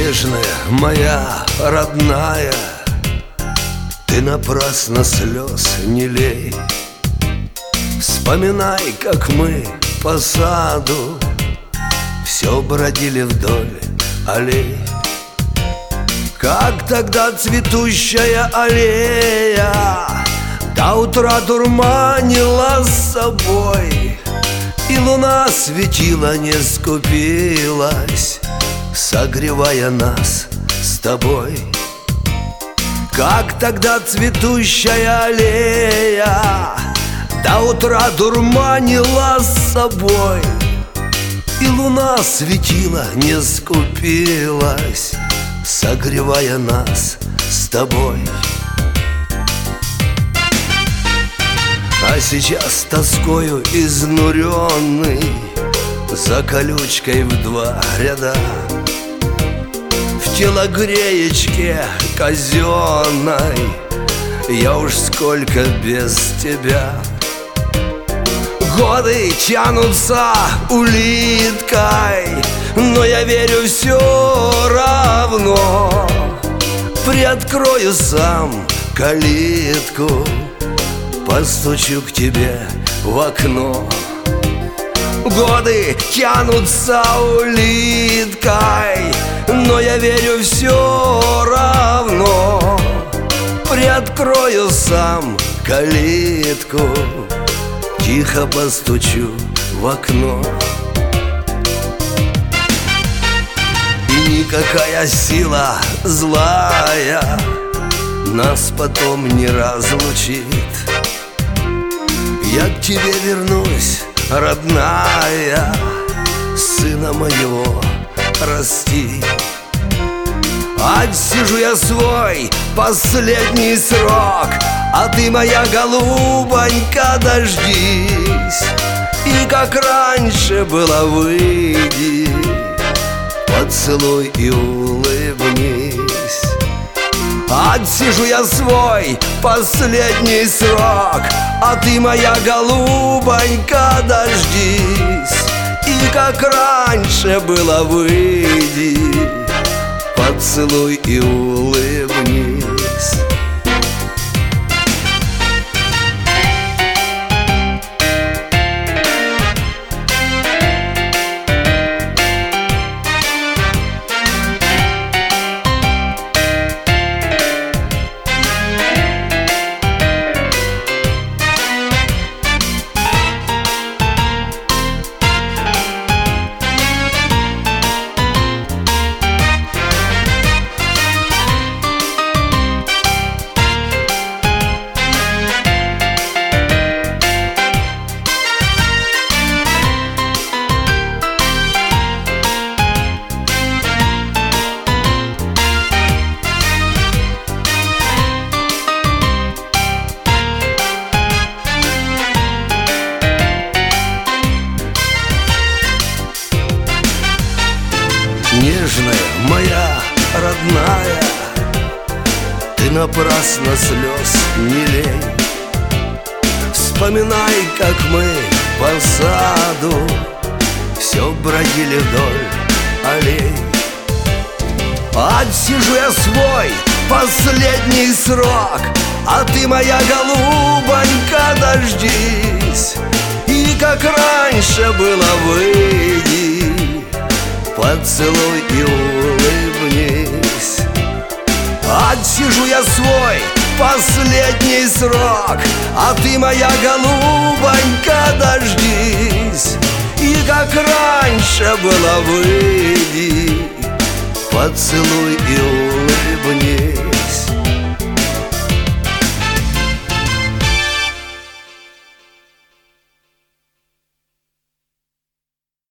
Нежная моя родная, ты напрасно слез не лей. Вспоминай, как мы по саду все бродили вдоль аллей. Как тогда цветущая аллея до утра дурманила с собой, и луна светила, не скупилась, согревая нас с тобой. Как тогда цветущая аллея до утра дурманила с собой, и луна светила, не скупилась, согревая нас с тобой. А сейчас тоскою изнуренный, за колючкой в два ряда, в телогреечке казенной я уж сколько без тебя. Годы тянутся улиткой, но я верю все равно. Приоткрою сам калитку, постучу к тебе в окно. Годы тянутся улиткой, но я верю все равно. Приоткрою сам калитку, тихо постучу в окно. И никакая сила злая нас потом не разлучит. Я к тебе вернусь, родная, сына моего расти. Отсижу я свой последний срок, а ты, моя голубонька, дождись. И как раньше было, выйди, поцелуй и улыбнись. Отсижу я свой последний срок, а ты, моя голубонька, дождись. И как раньше было, выйди, поцелуй и улыбнись. Нежная моя родная, ты напрасно слез не лей. Вспоминай, как мы по саду все бродили вдоль аллей. Отсижу я свой последний срок, а ты, моя голубонька, дождись. И как раньше было, выйди, поцелуй и улыбнись. Отсижу я свой последний срок, а ты, моя голубонька, дождись. И как раньше было, выйди, поцелуй и улыбнись.